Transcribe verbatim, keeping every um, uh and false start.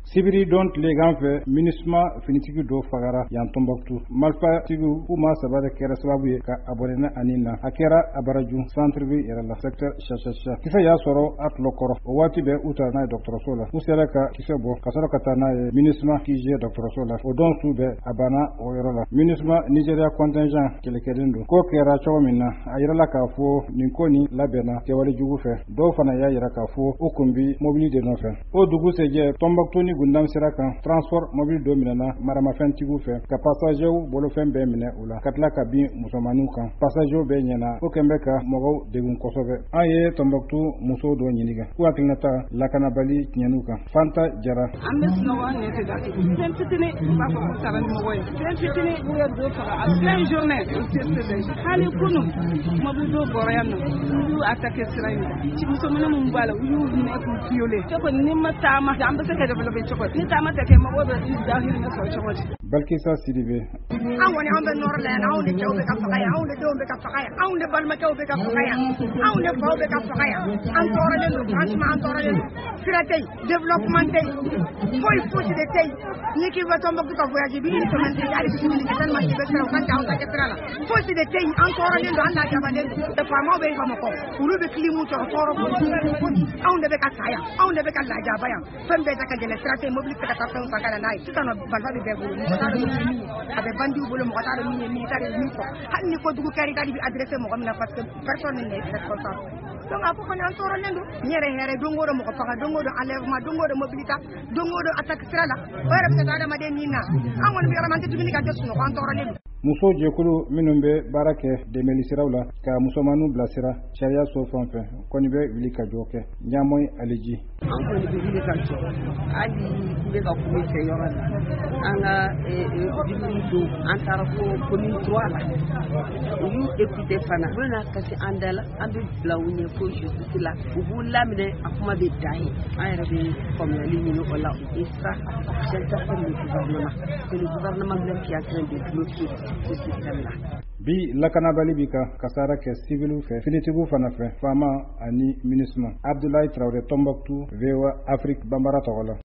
Sibiri don tilegan fɛ MINUSMA finitigi dɔ fagara yan Tombouctou. Malifatigiw k'u ma sabari kɛra sababu ye ka abonné ani na. A kɛra a baraju centre-ville yɛrɛ la secteur Chachacha. Kisɛ y'a sɔrɔ a tulo kɔrɔ. O waati bɛɛ u taara n'a ye dɔgɔtɔrɔso la. U sera ka kisɛ bɔ ka sɔrɔ ka taa n'a ye MINUSMA Q G dɔgɔtɔrɔso la. O don su bɛɛ a banna o yɔrɔ la. MINUSMA Nigeria contingent kɛlɛkɛlen don. Ko kɛra cogo min na a yirala k'a fɔ nin ko nin labɛnna kɛwale jugu fɛ. Dɔw fana y'a yira k'a fɔ u kun bi mobili de nɔfɛ. O dugusɛjɛ Tombouctou ni Gundam sira kan transport mobile dɔ minɛna maramafɛntigiw fɛ ka passagerw bolofɛn bɛɛ minɛ u la ka tila ka bin musomanninw kan. Passagerw bɛɛ ɲɛna o kɛn bɛ ka mɔgɔw degun kosɛbɛ. An ye Tombouctou musow dɔ ɲininka k'u hakilinata lakanabali tiɲɛniw kan. Fanta Jara: an bɛ sunɔgɔ nɛgɛ datugu fɛn fitinin b'a fɔ ko sara ni mɔgɔ ye fɛn fitinin u ye dɔ faga a plein journée o tɛ se hali kunu mobile dɔ bɔra yan nɔ u y'u attaqué sira in kan ci musomannin min b'a la u y'u minɛ k'u violé cogo ni ma taama an bɛ se ka développer cogo ni taama tɛ kɛ mɔgɔw bɛ dahirimɛ sɔrɔ cogo di. Balkissa Sidibe: an kɔni an bɛ nɔrɔ la yan anw de cɛw bɛ ka faga yan anw de denw bɛ ka faga yan anw de balimakɛw bɛ ka faga yan anw de faw bɛ ka faga yan an tɔɔrɔlen don franchement an tɔɔrɔlen don sira tɛ yen développement tɛ yen foyi fosi de tɛ yen ni k'i bɛ Tombouctou ka voyage bi une semaine tɛ hali sini tellement k'i bɛ sira u ka jan ka kɛ sira la fosi de tɛ yen an tɔɔrɔlen don an lajabalen don faamaw bɛ Bamakɔ olu bɛ kilimu sɔrɔ tɔɔrɔ anw de bɛ ka sa yan anw de bɛ ka lajaba yan fɛn bɛɛ ka gɛlɛn sira tɛ yen mobili tɛ ka taa fɛnw san ka na n'a ye sisan nɔ balifa bɛ bɛɛ bolo mɔgɔ t'a dɔn min ye min ye a bɛ bandiw bolo mɔgɔ t'a dɔn min ye min ye t'a dɔn min fɔ hali ni ko jugu kɛra i ka di bi adressé mɔgɔ min na parce que personne n'est responsable. Donc a fɔ kɔni an tɔɔrɔlen don n yɛrɛ hɛrɛ don o don mɔgɔ faga don o don enlèvement don o don mobili ta don o don attaque sira la o yɛrɛ bɛ se ka adamaden nin na an kɔni bɛ yɔrɔ min an tɛ dumuni ka tɛ sunɔgɔ an tɔɔrɔlen don. Muso jɛkulu minnu bɛ baara kɛ dɛmɛli siraw la ka musomanninw bilasira sariya so fɛn fɛn kɔni bɛ wuli ka jɔ kɛ. Ɲamoyi Aliji: an kɔni bɛ wuli ka jɔ hali i bɛ ka kuma kɛ yɔrɔ la an ka dumuni don an taara fo commune trois la u y'u écouté fana u bɛna kasi an da la an bɛ bila u ɲɛ fo justice la u b'u laminɛ a kuma bɛ dan ye an yɛrɛ bɛ faamuyali ɲini o la et ça j'interpelle le gouvernement c'est le gouvernement même qui est en train de bloquer ce système là. Bi lakanabali bi ka kasara kɛ civiliw fɛ finitigiw fana fɛ faama ani MINUSMA. Abdoulaye Traoré, Tombouctou, V O A Afrique, Bambara tɔgɔ la.